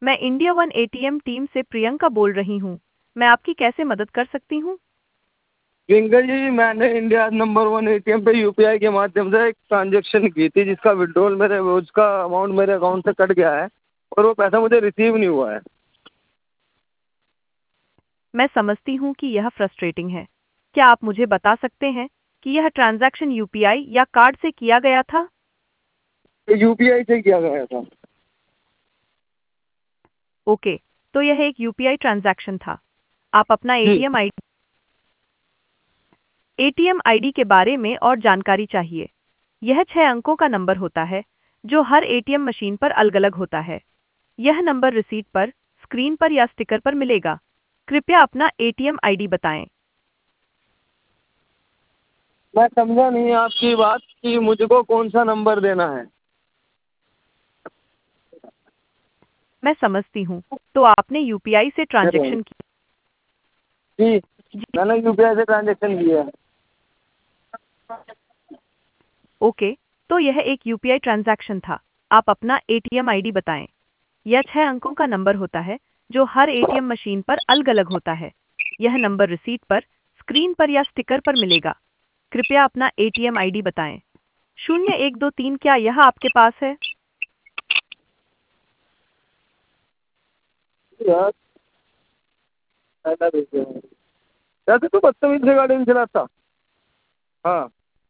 मैं India one ATM team से प्रियंका बोल रही हूँ। मैं आपकी कैसे मदद कर सकती हूँ? प्रियंका जी, मैंने इंडिया नंबर वन एटीएम पे यूपीआई के माध्यम से एक ट्रांजेक्शन की थी, जिसका विड्रॉल मेरे उसका अमाउंट मेरे अकाउंट से कट गया है और वो पैसा मुझे रिसीव नहीं हुआ है। मैं समझती हूँ कि यह फ्रस्ट्रेटिंग है। क्या आप मुझे बता सकते हैं कि यह ट्रांजैक्शन यूपीआई या कार्ड से किया गया था? तो यूपीआई से किया गया था। ओके, तो यह एक यूपीआई ट्रांजैक्शन था। आप अपना जी। एटीएम आईडी के बारे में और जानकारी चाहिए। यह 6 अंकों का नंबर होता है, जो हर एटीएम मशीन पर अलग-अलग होता है। यह नंबर रिसीट पर, स्क्रीन पर या स्टिकर पर मिलेगा। कृपया अपना एटीएम आईडी बताएं। मैं समझा नहीं आपकी बात कि मुझको कौन सा नंबर देना है। मैं समझती हूँ। तो आपने यूपीआई से ट्रांजैक्शन की। जी, जी, मैंने यूपीआई से ट्रांजेक्शन किया है। ओके, तो यह एक यूपीआई ट्रांजैक्शन था। आप अपना एटीएम आईडी बताएं। यह 6 अंकों का नंबर होता है, जो हर एटीएम मशीन पर अलग-अलग होता है। यह नंबर रिसीट पर, स्क्रीन पर या स्टिकर पर मिलेगा। कृपया अपना एटीएम आईडी बताएं। 0123 क्या यह आपके पास है? यार, ऐसा देखिए, वैसे तो बदतमीज से गाड़ी नहीं चलाता। हाँ।